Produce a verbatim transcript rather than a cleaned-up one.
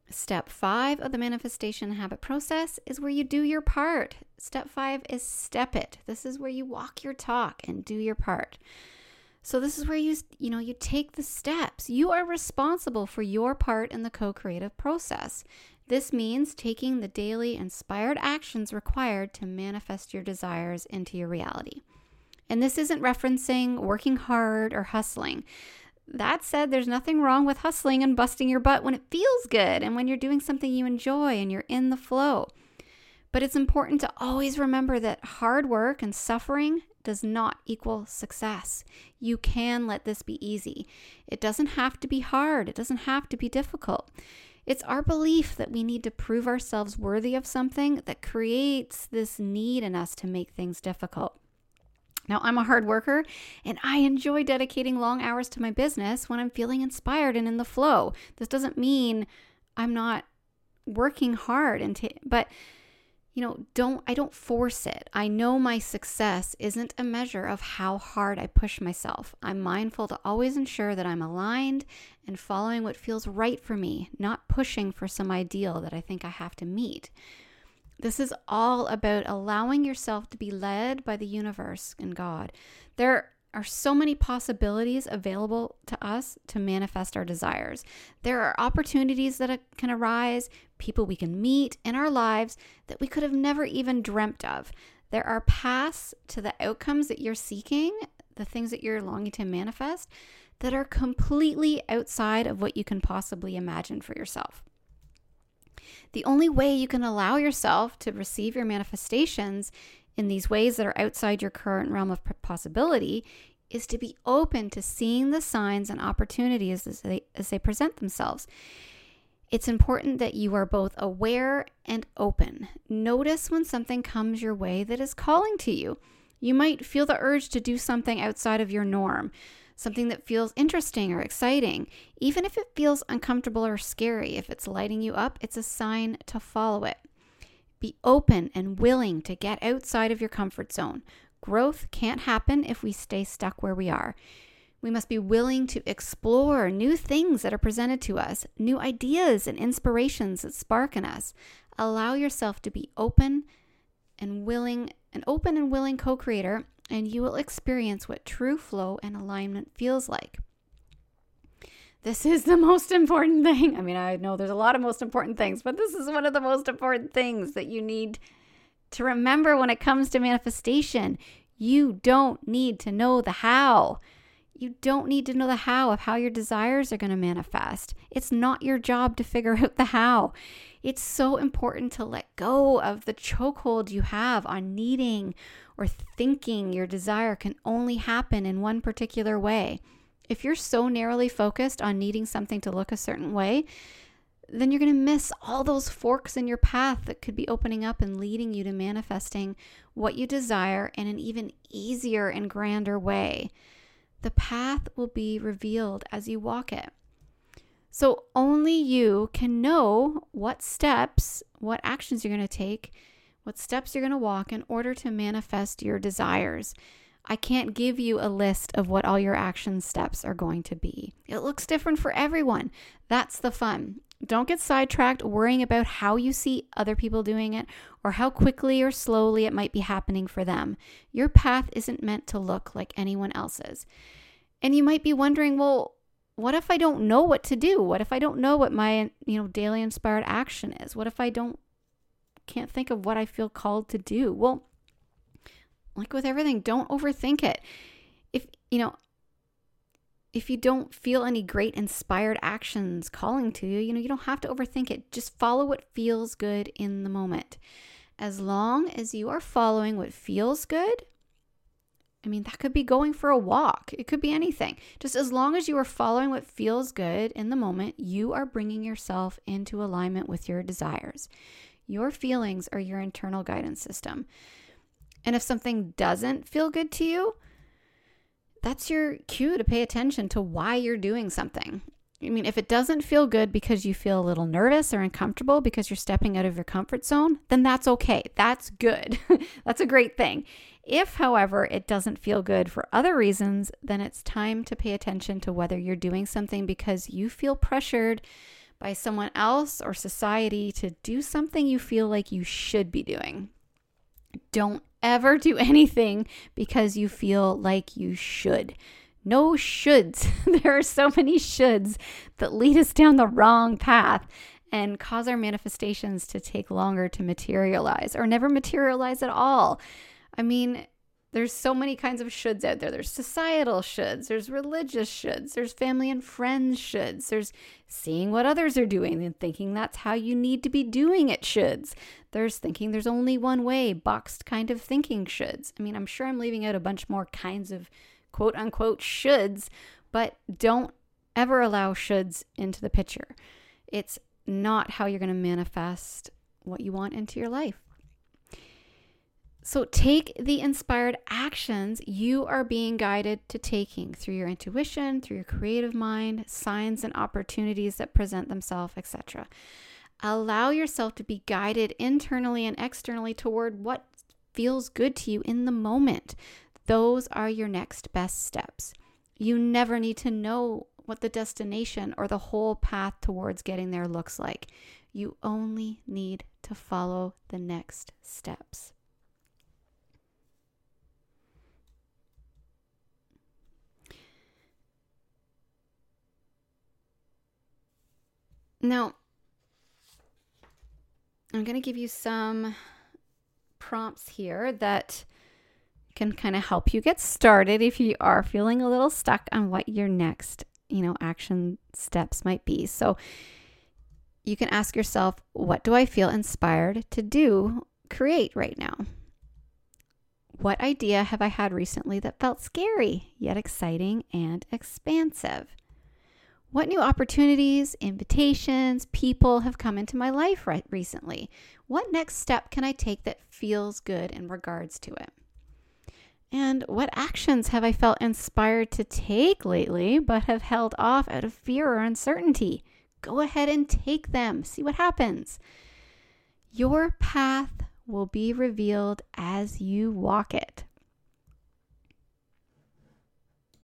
Step five of the manifestation habit process is where you do your part. Step five is step it. This is where you walk your talk and do your part. So this is where you, you know, you take the steps. You are responsible for your part in the co-creative process. This means taking the daily inspired actions required to manifest your desires into your reality. And this isn't referencing working hard or hustling. That said, there's nothing wrong with hustling and busting your butt when it feels good and when you're doing something you enjoy and you're in the flow. But it's important to always remember that hard work and suffering does not equal success. You can let this be easy. It doesn't have to be hard. It doesn't have to be difficult. It's our belief that we need to prove ourselves worthy of something that creates this need in us to make things difficult. Now, I'm a hard worker and I enjoy dedicating long hours to my business when I'm feeling inspired and in the flow. This doesn't mean I'm not working hard, and t- but you know, don't I don't force it. I know my success isn't a measure of how hard I push myself. I'm mindful to always ensure that I'm aligned and following what feels right for me, not pushing for some ideal that I think I have to meet. This is all about allowing yourself to be led by the universe and God. There are so many possibilities available to us to manifest our desires. There are opportunities that can arise, people we can meet in our lives that we could have never even dreamt of. There are paths to the outcomes that you're seeking, the things that you're longing to manifest, that are completely outside of what you can possibly imagine for yourself. The only way you can allow yourself to receive your manifestations in these ways that are outside your current realm of possibility is to be open to seeing the signs and opportunities as they, as they present themselves. It's important that you are both aware and open. Notice when something comes your way that is calling to you. You might feel the urge to do something outside of your norm, something that feels interesting or exciting. Even if it feels uncomfortable or scary, if it's lighting you up, it's a sign to follow it. Be open and willing to get outside of your comfort zone. Growth can't happen if we stay stuck where we are. We must be willing to explore new things that are presented to us, new ideas and inspirations that spark in us. Allow yourself to be open and willing, an open and willing co-creator, and you will experience what true flow and alignment feels like. This is the most important thing. I mean, I know there's a lot of most important things, but this is one of the most important things that you need to remember when it comes to manifestation. You don't need to know the how. You don't need to know the how of how your desires are going to manifest. It's not your job to figure out the how. It's so important to let go of the chokehold you have on needing or thinking your desire can only happen in one particular way. If you're so narrowly focused on needing something to look a certain way, then you're going to miss all those forks in your path that could be opening up and leading you to manifesting what you desire in an even easier and grander way. The path will be revealed as you walk it. So only you can know what steps, what actions you're going to take, what steps you're going to walk in order to manifest your desires. I can't give you a list of what all your action steps are going to be. It looks different for everyone. That's the fun. Don't get sidetracked worrying about how you see other people doing it or how quickly or slowly it might be happening for them. Your path isn't meant to look like anyone else's. And you might be wondering, well, what if I don't know what to do? What if I don't know what my, you know, daily inspired action is? What if I don't can't think of what I feel called to do? Well, like with everything, don't overthink it. If, you know, if you don't feel any great inspired actions calling to you, you know, you don't have to overthink it. Just follow what feels good in the moment. As long as you are following what feels good, I mean, that could be going for a walk. It could be anything. Just as long as you are following what feels good in the moment, you are bringing yourself into alignment with your desires. Your feelings are your internal guidance system. And if something doesn't feel good to you, that's your cue to pay attention to why you're doing something. I mean, if it doesn't feel good because you feel a little nervous or uncomfortable because you're stepping out of your comfort zone, then that's okay. That's good. That's a great thing. If, however, it doesn't feel good for other reasons, then it's time to pay attention to whether you're doing something because you feel pressured by someone else or society to do something you feel like you should be doing. Don't ever do anything because you feel like you should. No shoulds. There are so many shoulds that lead us down the wrong path and cause our manifestations to take longer to materialize or never materialize at all. I mean, there's so many kinds of shoulds out there. There's societal shoulds, there's religious shoulds, there's family and friends shoulds, there's seeing what others are doing and thinking that's how you need to be doing it shoulds. There's thinking there's only one way, boxed kind of thinking shoulds. I mean, I'm sure I'm leaving out a bunch more kinds of quote unquote shoulds, but don't ever allow shoulds into the picture. It's not how you're going to manifest what you want into your life. So take the inspired actions you are being guided to taking through your intuition, through your creative mind, signs and opportunities that present themselves, et cetera. Allow yourself to be guided internally and externally toward what feels good to you in the moment. Those are your next best steps. You never need to know what the destination or the whole path towards getting there looks like. You only need to follow the next steps. Now, I'm going to give you some prompts here that can kind of help you get started if you are feeling a little stuck on what your next, you know, action steps might be. So you can ask yourself, what do I feel inspired to do, create right now? What idea have I had recently that felt scary, yet exciting and expansive? What new opportunities, invitations, people have come into my life right recently? What next step can I take that feels good in regards to it? And what actions have I felt inspired to take lately, but have held off out of fear or uncertainty? Go ahead and take them. See what happens. Your path will be revealed as you walk it.